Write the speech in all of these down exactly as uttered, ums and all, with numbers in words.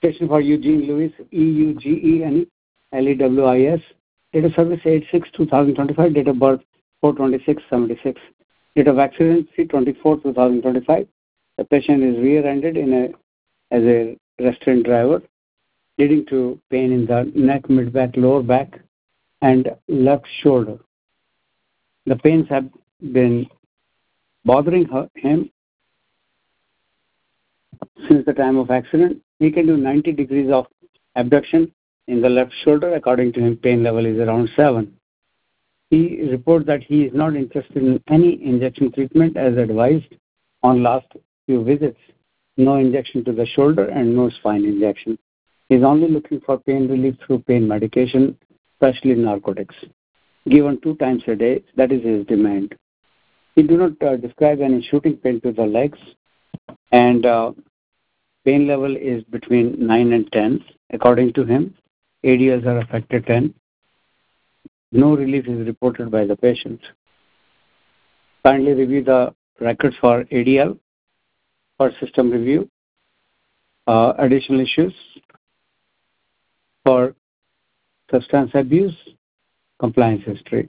Patient for Eugene Lewis, E U G E N E L E W I S. Date of service eight six twenty twenty-five. Date of birth four twenty-six seventy-six. Date of accident three twenty-four twenty twenty-five. The patient is rear-ended in a as a restraint driver, leading to pain in the neck, mid-back, lower back, and left shoulder. The pains have been bothering her, him since the time of accident. He can do ninety degrees of abduction in the left shoulder. According to him, pain level is around seven. He reports that he is not interested in any injection treatment as advised on last few visits. No injection to the shoulder and no spine injection. He is only looking for pain relief through pain medication, especially narcotics, given two times a day. That is his demand. He do not uh, describe any shooting pain to the legs, and uh, pain level is between nine and ten. According to him, A D Ls are affected ten. No relief is reported by the patient. Kindly review the records for A D L for system review. Uh, additional issues for substance abuse, compliance history.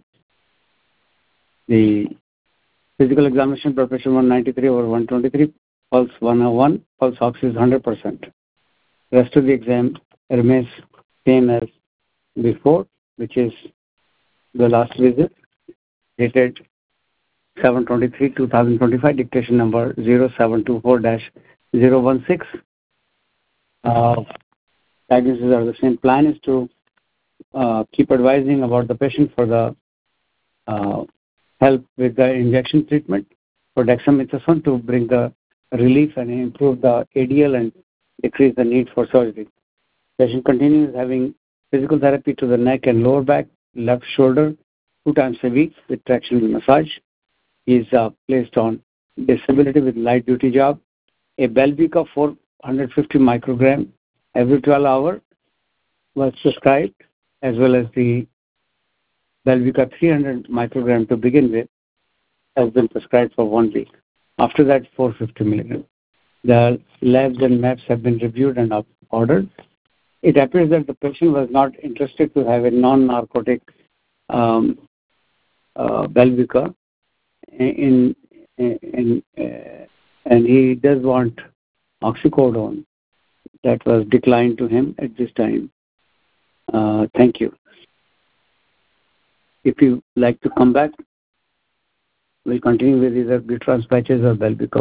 The physical examination for patient one ninety-three over one twenty-three, pulse one oh one, pulse ox is one hundred percent. Rest of the exam remains same as before, which is the last visit, dated seven twenty-three twenty twenty-five, dictation number zero seven two four dash zero one six. Uh, diagnoses are the same. Plan is to uh, keep advising about the patient for the uh, help with the injection treatment for dexamethasone to bring the relief and improve the A D L and decrease the need for surgery. Patient continues having physical therapy to the neck and lower back, left shoulder, two times a week with traction massage. He is uh, placed on disability with light duty job. A Belvica four hundred fifty microgram every twelve hours was prescribed, as well as the Belvica three hundred microgram to begin with has been prescribed for one week. After that, four hundred fifty milligrams. The labs and maps have been reviewed and ordered. It appears that the patient was not interested to have a non-narcotic um, uh, Belvica, in, in, in uh, and he does want oxycodone. That was declined to him at this time. Uh, thank you. If you like to come back, we'll continue with either Butrans patches or Belvica.